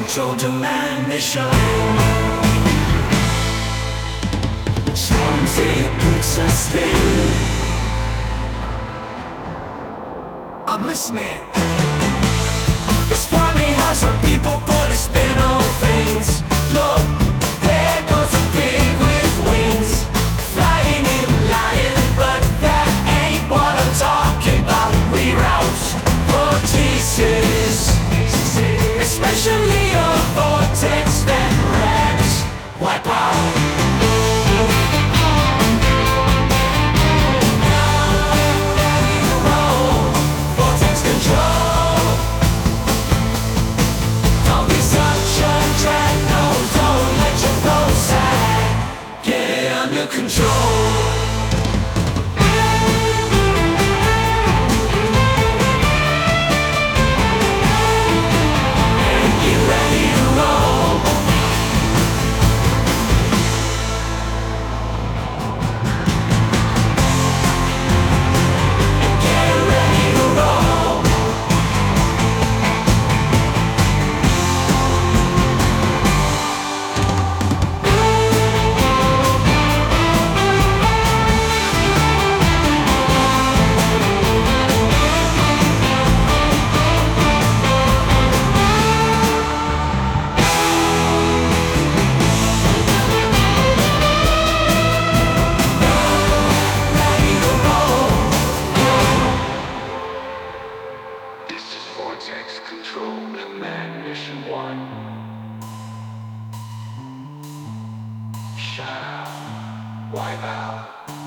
control demand mission. Swansea puts a spin. I'm listening. This farming house where people put a spin on things. Look, there goes a pig with wings, flying and lying, but that ain't what I'm talking about. Reroutes, vortices, especially a vortex that wrecks, wipe out. Control. And get ready to roll. And get ready to roll. Vortex Control Command Mission 1. Shut out. Wipe out.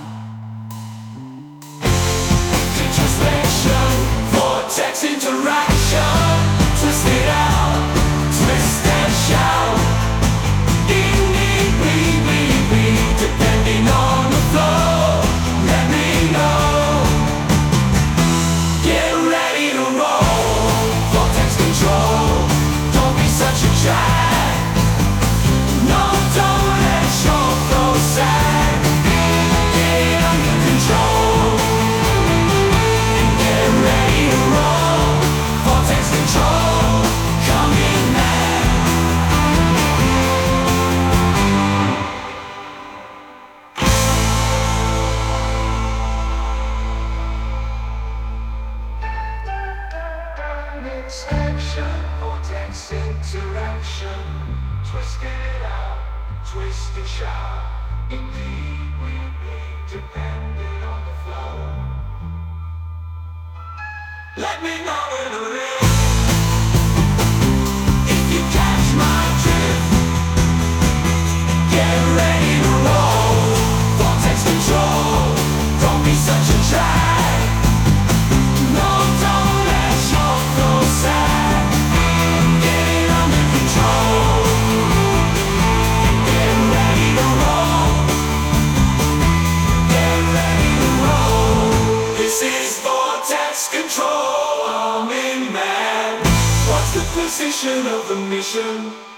Translation. Vortex interaction. Twist it out. Twist and shout. We, depending on the flow. Let me know. Get ready to roll. Vortex control, don't be such a jack. No, don't let your flow sag. Get it under control and get ready to roll. Vortex control, coming now. Action, vortex interaction. Twist it out, twist and shout. Indeed, we be dependent on the flow. Let me know in a minute if you catch my drift. Get ready to roll. Vortex control, don't be such a drag. No, don't let your flow sag. Get it under control and get ready to roll. Get ready to roll. This is Vortex Control. I'm in man. What's the position of the mission?